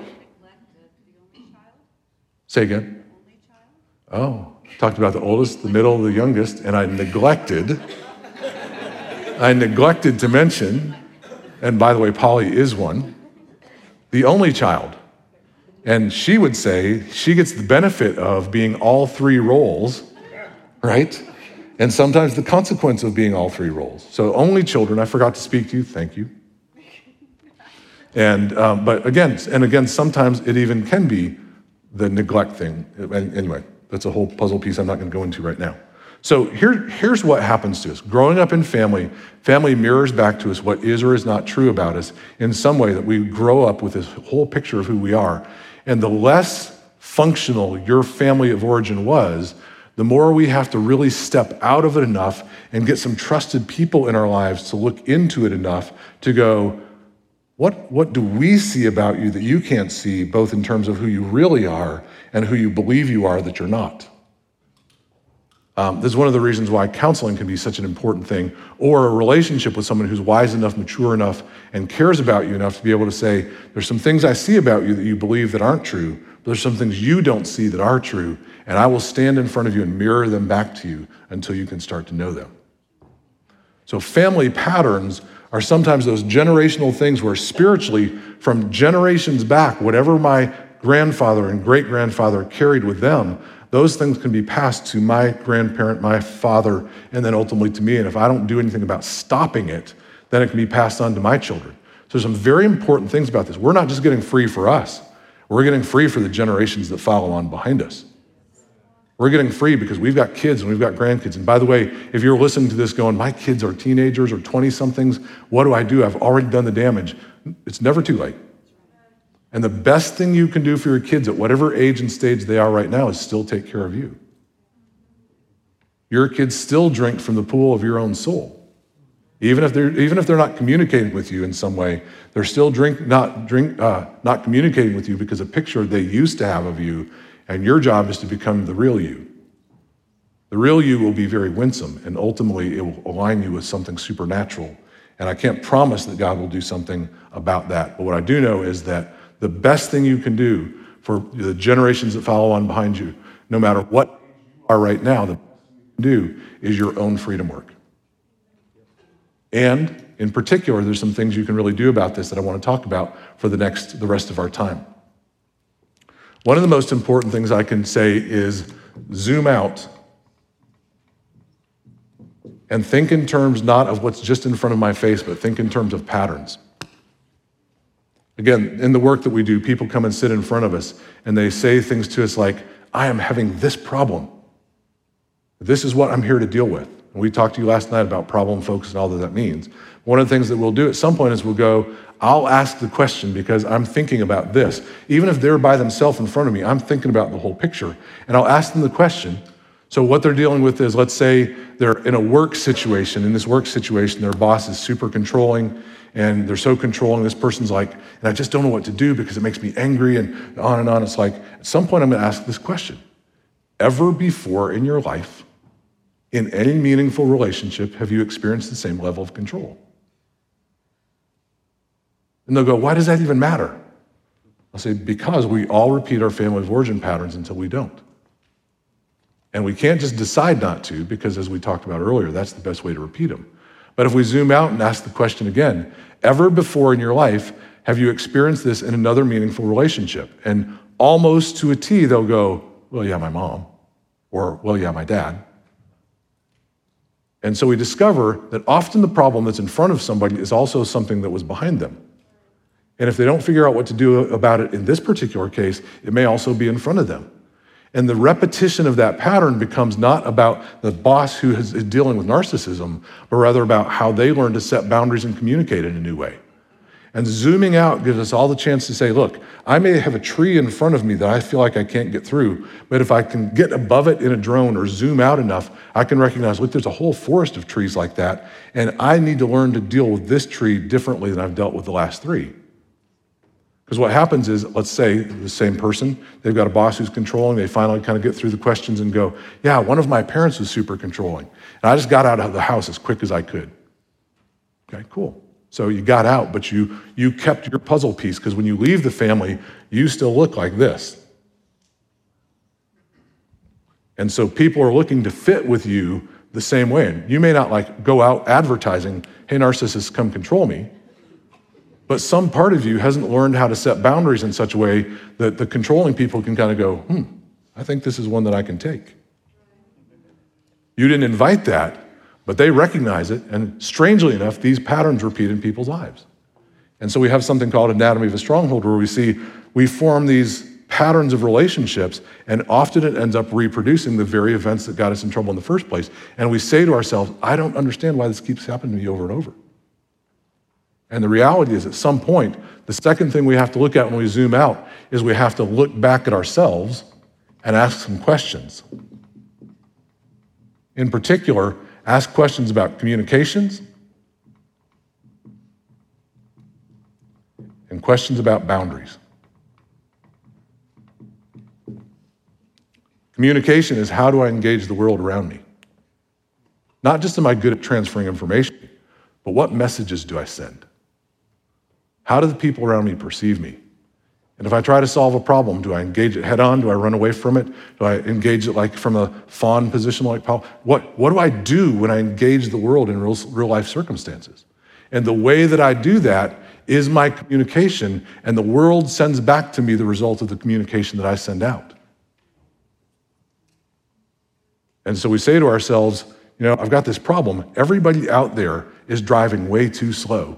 say again. Oh, talked about the oldest, the middle, the youngest, and I neglected, I neglected to mention, and by the way, Polly is one, the only child. And she would say she gets the benefit of being all three roles, right? And sometimes the consequence of being all three roles. So only children, I forgot to speak to you, thank you. And, um, but again, and again, sometimes it even can be the neglect thing. Anyway, that's a whole puzzle piece I'm not going to go into right now. So here, here's what happens to us. Growing up in family, family mirrors back to us what is or is not true about us in some way, that we grow up with this whole picture of who we are. And the less functional your family of origin was, the more we have to really step out of it enough and get some trusted people in our lives to look into it enough to go, what, what do we see about you that you can't see, both in terms of who you really are and who you believe you are that you're not? Um, this is one of the reasons why counseling can be such an important thing, or a relationship with someone who's wise enough, mature enough, and cares about you enough to be able to say, there's some things I see about you that you believe that aren't true, but there's some things you don't see that are true, and I will stand in front of you and mirror them back to you until you can start to know them. So family patterns are sometimes those generational things where spiritually, from generations back, whatever my grandfather and great-grandfather carried with them, those things can be passed to my grandparent, my father, and then ultimately to me. And if I don't do anything about stopping it, then it can be passed on to my children. So there's some very important things about this. We're not just getting free for us. We're getting free for the generations that follow on behind us. We're getting free because we've got kids and we've got grandkids. And by the way, if you're listening to this going, my kids are teenagers or twenty-somethings, what do I do? I've already done the damage. It's never too late. And the best thing you can do for your kids at whatever age and stage they are right now is still take care of you. Your kids still drink from the pool of your own soul. Even if they're, even if they're not communicating with you in some way, they're still drink, not, drink, uh, not communicating with you because a picture they used to have of you, and your job is to become the real you. The real you will be very winsome, and ultimately it will align you with something supernatural. And I can't promise that God will do something about that. But what I do know is that the best thing you can do for the generations that follow on behind you, no matter what you are right now, the best thing you can do is your own freedom work. And in particular, there's some things you can really do about this that I want to talk about for the next, the rest of our time. One of the most important things I can say is zoom out and think in terms not of what's just in front of my face, but think in terms of patterns. Again, in the work that we do, people come and sit in front of us and they say things to us like, I am having this problem. This is what I'm here to deal with. And we talked to you last night about problem focus and all that that means. One of the things that we'll do at some point is we'll go, I'll ask the question because I'm thinking about this. Even if they're by themselves in front of me, I'm thinking about the whole picture. And I'll ask them the question. So what they're dealing with is, let's say they're in a work situation. In this work situation, their boss is super controlling and they're so controlling. This person's like, and I just don't know what to do because it makes me angry, and on and on. It's like, at some point I'm gonna ask this question. Ever before in your life, in any meaningful relationship, have you experienced the same level of control? And they'll go, why does that even matter? I'll say, because we all repeat our family of origin patterns until we don't. And we can't just decide not to, because as we talked about earlier, that's the best way to repeat them. But if we zoom out and ask the question again, ever before in your life, have you experienced this in another meaningful relationship? And almost to a T, they'll go, well, yeah, my mom, or well, yeah, my dad. And so we discover that often the problem that's in front of somebody is also something that was behind them. And if they don't figure out what to do about it in this particular case, it may also be in front of them. And the repetition of that pattern becomes not about the boss who is dealing with narcissism, but rather about how they learn to set boundaries and communicate in a new way. And zooming out gives us all the chance to say, look, I may have a tree in front of me that I feel like I can't get through, but if I can get above it in a drone or zoom out enough, I can recognize, look, there's a whole forest of trees like that, and I need to learn to deal with this tree differently than I've dealt with the last three. Because what happens is, let's say the same person, they've got a boss who's controlling, they finally kind of get through the questions and go, yeah, one of my parents was super controlling, and I just got out of the house as quick as I could. Okay, cool. So you got out, but you, you kept your puzzle piece, because when you leave the family, you still look like this. And so people are looking to fit with you the same way. And you may not like go out advertising, hey, narcissists, come control me. But some part of you hasn't learned how to set boundaries in such a way that the controlling people can kind of go, hmm, I think this is one that I can take. You didn't invite that, but they recognize it, and strangely enough, these patterns repeat in people's lives. And so we have something called anatomy of a stronghold, where we see we form these patterns of relationships, and often it ends up reproducing the very events that got us in trouble in the first place. And we say to ourselves, I don't understand why this keeps happening to me over and over. And the reality is, at some point, the second thing we have to look at when we zoom out is we have to look back at ourselves and ask some questions. In particular, ask questions about communications and questions about boundaries. Communication is, how do I engage the world around me? Not just am I good at transferring information, but what messages do I send? How do the people around me perceive me? And if I try to solve a problem, do I engage it head on? Do I run away from it? Do I engage it like from a fawn position like Paul? What, what do I do when I engage the world in real, real life circumstances? And the way that I do that is my communication, and the world sends back to me the result of the communication that I send out. And so we say to ourselves, you know, I've got this problem. Everybody out there is driving way too slow.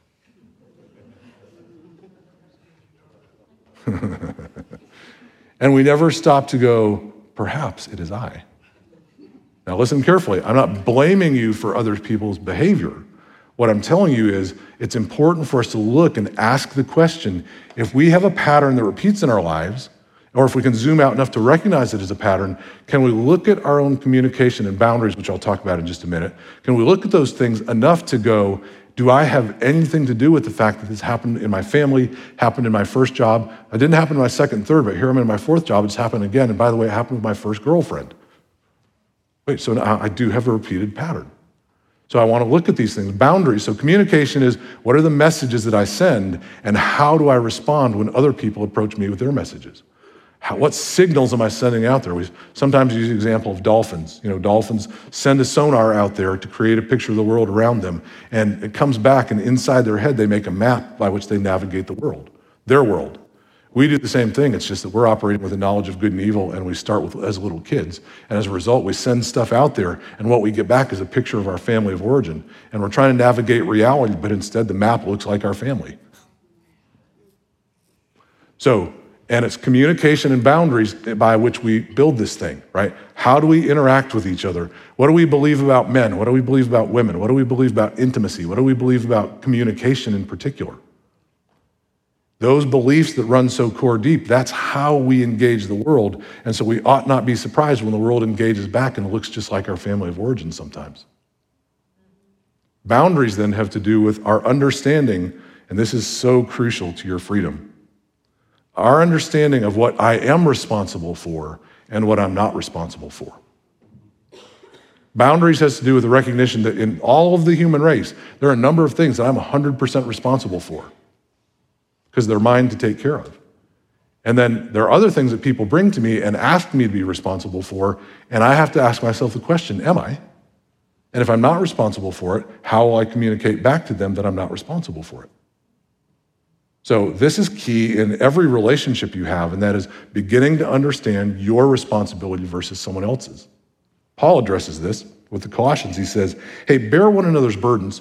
And we never stop to go, perhaps it is I. Now listen carefully. I'm not blaming you for other people's behavior. What I'm telling you is it's important for us to look and ask the question, if we have a pattern that repeats in our lives, or if we can zoom out enough to recognize it as a pattern, can we look at our own communication and boundaries, which I'll talk about in just a minute? Can we look at those things enough to go, do I have anything to do with the fact that this happened in my family, happened in my first job? It didn't happen in my second and third, but here I'm in my fourth job, it's happened again. And by the way, it happened with my first girlfriend. Wait, so now I do have a repeated pattern. So I want to look at these things. Boundaries. So communication is, what are the messages that I send, and how do I respond when other people approach me with their messages? How, what signals am I sending out there? We sometimes use the example of dolphins. You know, dolphins send a sonar out there to create a picture of the world around them, and it comes back, and inside their head, they make a map by which they navigate the world, their world. We do the same thing. It's just that we're operating with a knowledge of good and evil, and we start with as little kids. And as a result, we send stuff out there, and what we get back is a picture of our family of origin. And we're trying to navigate reality, but instead the map looks like our family. So, and it's communication and boundaries by which we build this thing, right? How do we interact with each other? What do we believe about men? What do we believe about women? What do we believe about intimacy? What do we believe about communication in particular? Those beliefs that run so core deep, that's how we engage the world. And so we ought not be surprised when the world engages back and looks just like our family of origin sometimes. Boundaries then have to do with our understanding, and this is so crucial to your freedom, our understanding of what I am responsible for and what I'm not responsible for. Boundaries has to do with the recognition that in all of the human race, there are a number of things that I'm one hundred percent responsible for, because they're mine to take care of. And then there are other things that people bring to me and ask me to be responsible for, and I have to ask myself the question, am I? And if I'm not responsible for it, how will I communicate back to them that I'm not responsible for it? So this is key in every relationship you have, and that is beginning to understand your responsibility versus someone else's. Paul addresses this with the Colossians. He says, hey, bear one another's burdens.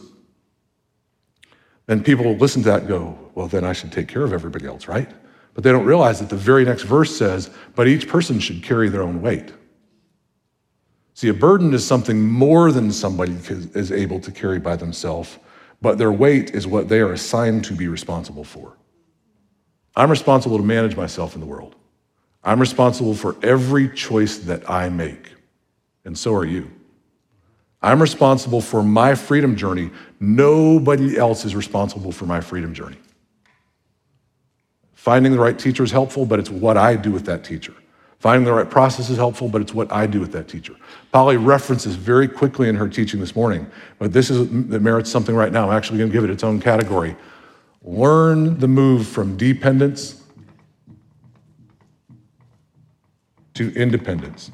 And people will listen to that and go, well, then I should take care of everybody else, right? But they don't realize that the very next verse says, but each person should carry their own weight. See, a burden is something more than somebody is able to carry by themselves, but their weight is what they are assigned to be responsible for. I'm responsible to manage myself in the world. I'm responsible for every choice that I make, and so are you. I'm responsible for my freedom journey. Nobody else is responsible for my freedom journey. Finding the right teacher is helpful, but it's what I do with that teacher. Finding the right process is helpful, but it's what I do with that teacher. Polly references very quickly in her teaching this morning, but this is that merits something right now. I'm actually going to give it its own category. Learn the move from dependence to independence.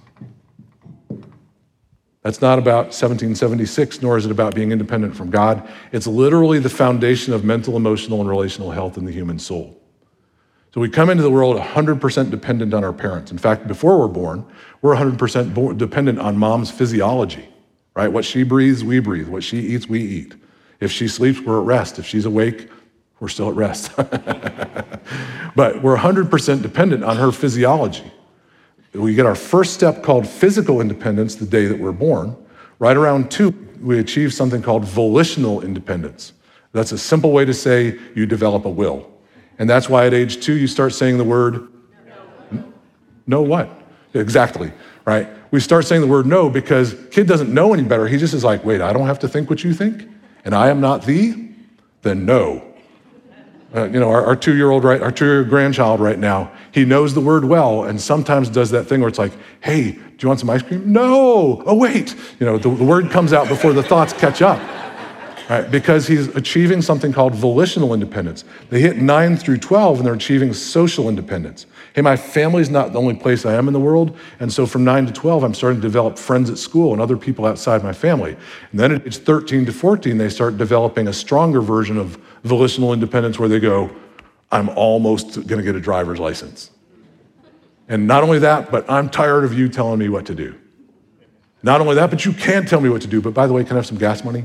That's not about seventeen seventy-six, nor is it about being independent from God. It's literally the foundation of mental, emotional, and relational health in the human soul. So we come into the world one hundred percent dependent on our parents. In fact, before we're born, we're one hundred percent born, dependent on mom's physiology, right? What she breathes, we breathe. What she eats, we eat. If she sleeps, we're at rest. If she's awake, We're still at rest. But we're one hundred percent dependent on her physiology. We get our first step called physical independence the day that we're born. Right around two, we achieve something called volitional independence. That's a simple way to say you develop a will. And that's why at age two, you start saying the word, no, no what? Exactly, right? We start saying the word no because kid doesn't know any better. He just is like, wait, I don't have to think what you think? And I am not thee? Then no. Uh, you know, our, our two-year-old, right, our two-year-old grandchild right now, he knows the word well and sometimes does that thing where it's like, hey, do you want some ice cream? No. Oh, wait. You know, the, the word comes out before the thoughts catch up, right? Because he's achieving something called volitional independence. They hit nine through twelve and they're achieving social independence. Hey, my family's not the only place I am in the world, and so from nine to twelve, I'm starting to develop friends at school and other people outside my family. And then at age thirteen to fourteen, they start developing a stronger version of volitional independence where they go, I'm almost gonna get a driver's license. And not only that, but I'm tired of you telling me what to do. Not only that, but you can't tell me what to do, but by the way, can I have some gas money?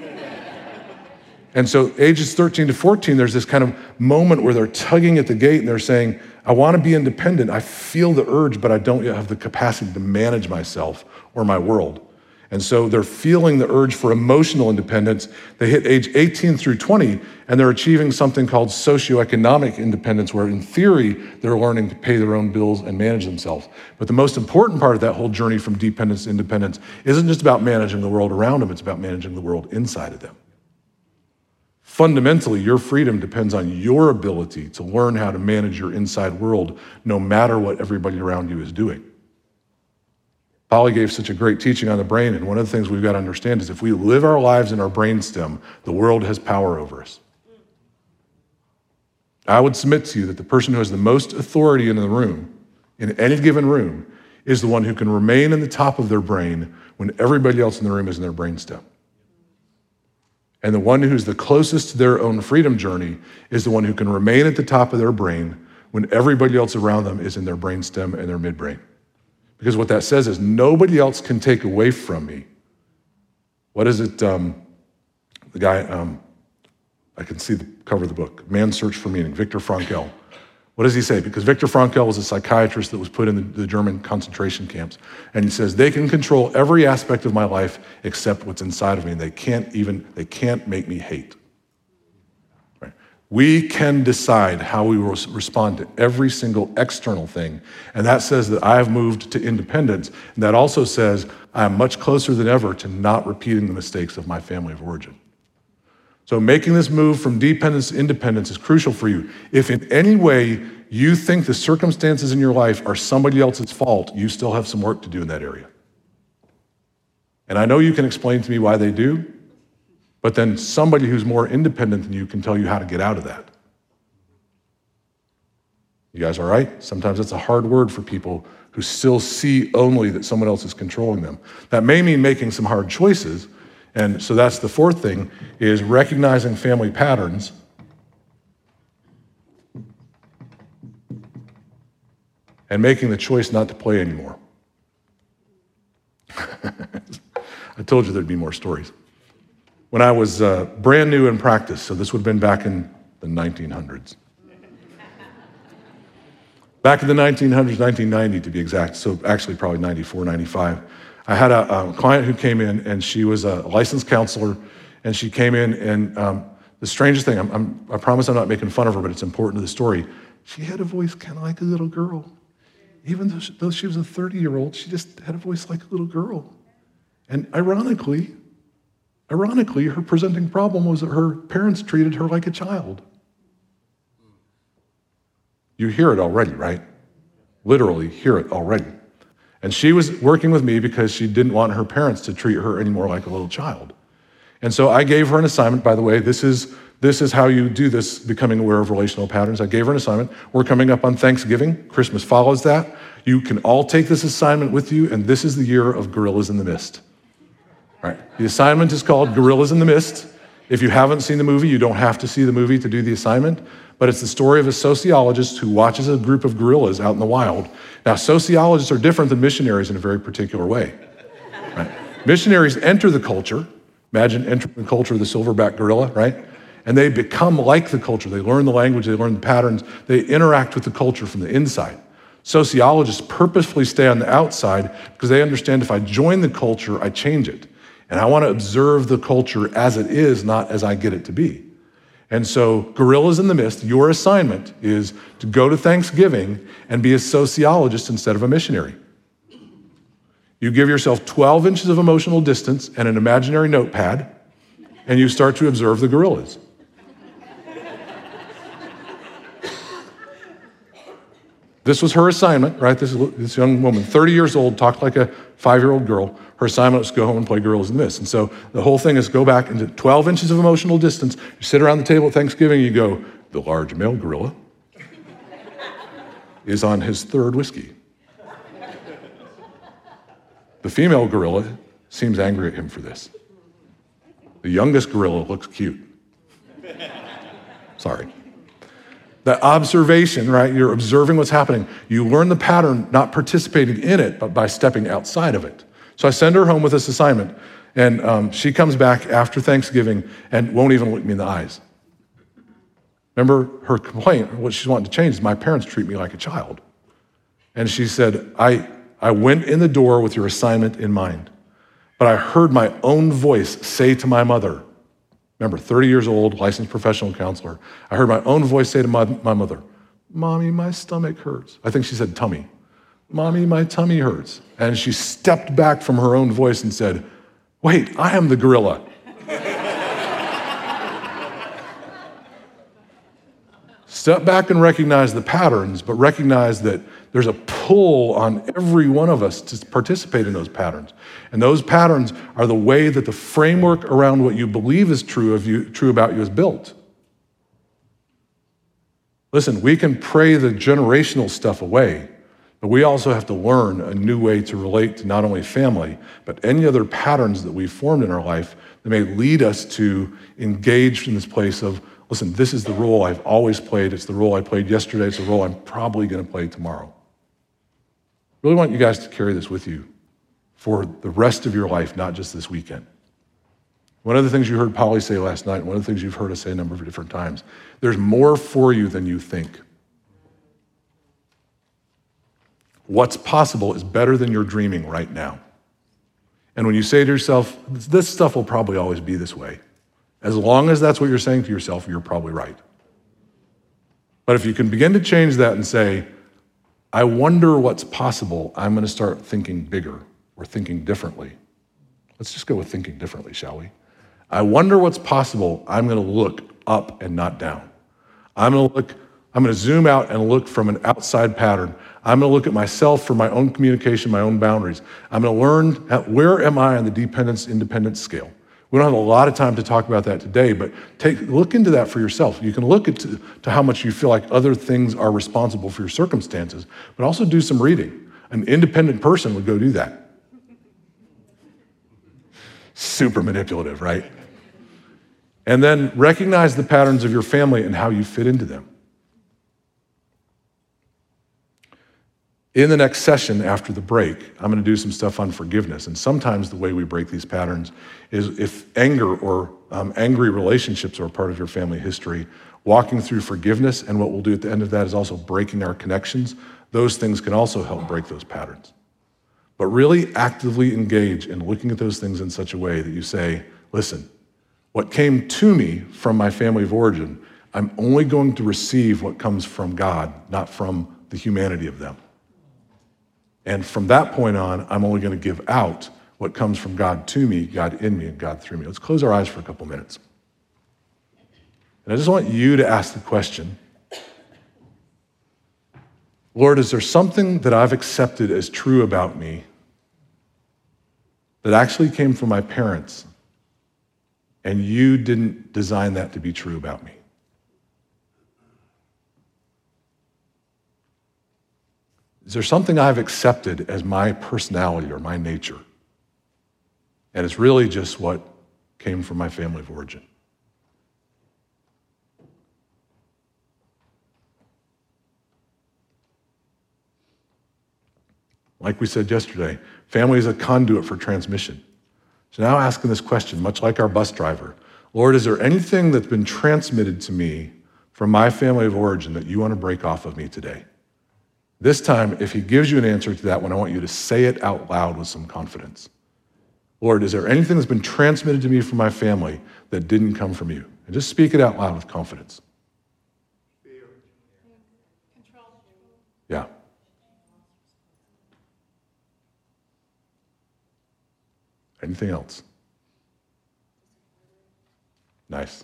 And so ages thirteen to fourteen, there's this kind of moment where they're tugging at the gate and they're saying, I wanna be independent. I feel the urge, but I don't yet have the capacity to manage myself or my world. And so they're feeling the urge for emotional independence. They hit age eighteen through twenty, and they're achieving something called socioeconomic independence, where in theory, they're learning to pay their own bills and manage themselves. But the most important part of that whole journey from dependence to independence isn't just about managing the world around them, it's about managing the world inside of them. Fundamentally, your freedom depends on your ability to learn how to manage your inside world, no matter what everybody around you is doing. Polly gave such a great teaching on the brain, and one of the things we've got to understand is if we live our lives in our brainstem, the world has power over us. I would submit to you that the person who has the most authority in the room, in any given room, is the one who can remain in the top of their brain when everybody else in the room is in their brainstem. And the one who's the closest to their own freedom journey is the one who can remain at the top of their brain when everybody else around them is in their brainstem and their midbrain. Because what that says is nobody else can take away from me. What is it? Um, the guy, um, I can see the cover of the book, Man's Search for Meaning, Viktor Frankl. What does he say? Because Viktor Frankl was a psychiatrist that was put in the, the German concentration camps. And he says, they can control every aspect of my life except what's inside of me. And they can't even, they can't make me hate. Right? We can decide how we will respond to every single external thing. And that says that I have moved to independence. And that also says I am much closer than ever to not repeating the mistakes of my family of origin. So making this move from dependence to independence is crucial for you. If in any way you think the circumstances in your life are somebody else's fault, you still have some work to do in that area. And I know you can explain to me why they do, but then somebody who's more independent than you can tell you how to get out of that. You guys all right? Sometimes it's a hard word for people who still see only that someone else is controlling them. That may mean making some hard choices. And so that's the fourth thing, is recognizing family patterns and making the choice not to play anymore. I told you there'd be more stories. When I was uh, brand new in practice, so this would have been back in the nineteen hundreds. Back in the nineteen hundreds, nineteen ninety to be exact, so actually probably ninety-four, ninety-five. I had a, a client who came in, and she was a licensed counselor, and she came in, and um, the strangest thing, I'm, I'm, I promise I'm not making fun of her, but it's important to the story. She had a voice kind of like a little girl. Even though she, though she was a thirty-year-old, she just had a voice like a little girl. And ironically, ironically, her presenting problem was that her parents treated her like a child. You hear it already, right? Literally hear it already. And she was working with me because she didn't want her parents to treat her anymore like a little child. And so I gave her an assignment, by the way, this is, this is how you do this, becoming aware of relational patterns. I gave her an assignment. We're coming up on Thanksgiving. Christmas follows that. You can all take this assignment with you, and this is the year of Gorillas in the Mist. All right. The assignment is called Gorillas in the Mist. If you haven't seen the movie, you don't have to see the movie to do the assignment, but it's the story of a sociologist who watches a group of gorillas out in the wild. Now, sociologists are different than missionaries in a very particular way. Right? Missionaries enter the culture. Imagine entering the culture of the silverback gorilla, right? and they become like the culture. They learn the language, they learn the patterns, they interact with the culture from the inside. Sociologists purposefully stay on the outside because they understand if I join the culture, I change it. And I want to observe the culture as it is, not as I get it to be. And so, gorillas in the mist, your assignment is to go to Thanksgiving and be a sociologist instead of a missionary. You give yourself twelve inches of emotional distance and an imaginary notepad, and you start to observe the gorillas. This was her assignment, right? This, this young woman, thirty years old, talked like a five-year-old girl. Her assignment was to go home and play gorillas in the mist. And so the whole thing is go back into twelve inches of emotional distance. You sit around the table at Thanksgiving, you go, the large male gorilla is on his third whiskey. The female gorilla seems angry at him for this. The youngest gorilla looks cute. Sorry. That observation, right? You're observing what's happening. You learn the pattern, not participating in it, but by stepping outside of it. So I send her home with this assignment, and um, she comes back after Thanksgiving and won't even look me in the eyes. Remember her complaint, what she's wanting to change is my parents treat me like a child. And she said, I, I went in the door with your assignment in mind, but I heard my own voice say to my mother, remember, thirty years old, licensed professional counselor. I heard my own voice say to my, my mother, Mommy, my stomach hurts. I think she said tummy. Mommy, my tummy hurts. And she stepped back from her own voice and said, wait, I am the gorilla. Step back and recognize the patterns, but recognize that there's a pull on every one of us to participate in those patterns. And those patterns are the way that the framework around what you believe is true of you, true about you is built. Listen, we can pray the generational stuff away, but we also have to learn a new way to relate to not only family, but any other patterns that we've formed in our life that may lead us to engage in this place of, listen, this is the role I've always played. It's the role I played yesterday. It's the role I'm probably going to play tomorrow. I really want you guys to carry this with you for the rest of your life, not just this weekend. One of the things you heard Polly say last night, one of the things you've heard us say a number of different times, there's more for you than you think. What's possible is better than you're dreaming right now. And when you say to yourself, this stuff will probably always be this way, as long as that's what you're saying to yourself, you're probably right. But if you can begin to change that and say, I wonder what's possible, I'm going to start thinking bigger or thinking differently. Let's just go with thinking differently, shall we? I wonder what's possible, I'm going to look up and not down. I'm going to look, I'm going to zoom out and look from an outside pattern. I'm going to look at myself for my own communication, my own boundaries. I'm going to learn at where am I on the dependence-independence scale. We don't have a lot of time to talk about that today, but take look into that for yourself. You can look at to, to how much you feel like other things are responsible for your circumstances, but also do some reading. An independent person would go do that. Super manipulative, right? And then recognize the patterns of your family and how you fit into them. In the next session after the break, I'm going to do some stuff on forgiveness. And sometimes the way we break these patterns is if anger or um, angry relationships are a part of your family history, walking through forgiveness, and what we'll do at the end of that is also breaking our connections. Those things can also help break those patterns. But really actively engage in looking at those things in such a way that you say, listen, what came to me from my family of origin, I'm only going to receive what comes from God, not from the humanity of them. And from that point on, I'm only going to give out what comes from God to me, God in me, and God through me. Let's close our eyes for a couple minutes. And I just want you to ask the question, Lord, is there something that I've accepted as true about me that actually came from my parents, and you didn't design that to be true about me? Is there something I've accepted as my personality or my nature? And it's really just what came from my family of origin. Like we said yesterday, family is a conduit for transmission. So now asking this question, much like our bus driver, Lord, is there anything that's been transmitted to me from my family of origin that you want to break off of me today? This time, if he gives you an answer to that one, I want you to say it out loud with some confidence. Lord, is there anything that's been transmitted to me from my family that didn't come from you? And just speak it out loud with confidence. Fear. Control. Yeah. Anything else? Nice.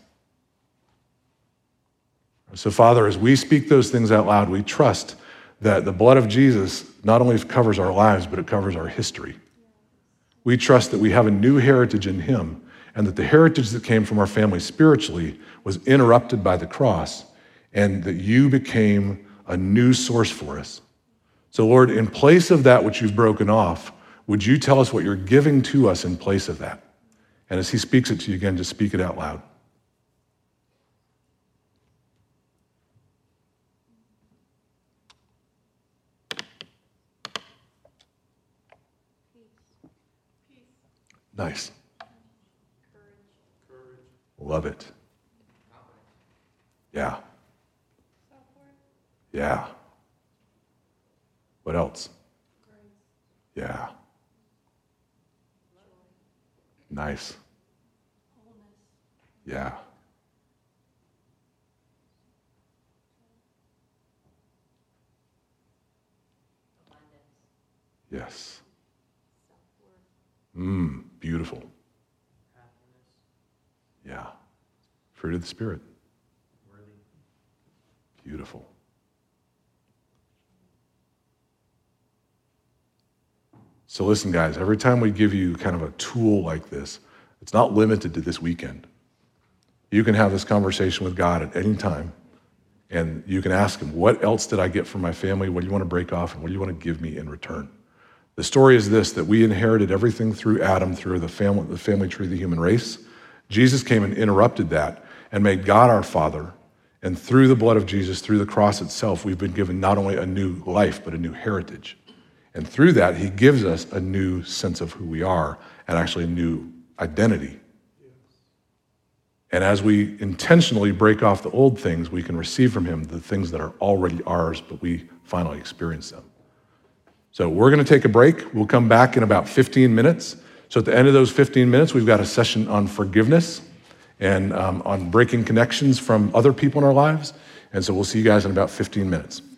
So, Father, as we speak those things out loud, we trust that the blood of Jesus not only covers our lives, but it covers our history. We trust that we have a new heritage in him, and that the heritage that came from our family spiritually was interrupted by the cross, and that you became a new source for us. So, Lord, in place of that which you've broken off, would you tell us what you're giving to us in place of that? And as he speaks it to you again, just speak it out loud. Nice. Courage. Love it. Yeah. Yeah. What else? Yeah. Nice. Yeah. Yes. Mmm, beautiful. Yeah. Fruit of the Spirit. Worthy. Beautiful. So listen, guys, every time we give you kind of a tool like this, it's not limited to this weekend. You can have this conversation with God at any time, and you can ask him, what else did I get from my family? What do you want to break off, and what do you want to give me in return? The story is this, that we inherited everything through Adam, through the family, the family tree of the human race. Jesus came and interrupted that and made God our Father. And through the blood of Jesus, through the cross itself, we've been given not only a new life, but a new heritage. And through that, he gives us a new sense of who we are and actually a new identity. And as we intentionally break off the old things, we can receive from him the things that are already ours, but we finally experience them. So we're going to take a break. We'll come back in about fifteen minutes. So at the end of those fifteen minutes, we've got a session on forgiveness and um, on breaking connections from other people in our lives. And so we'll see you guys in about fifteen minutes.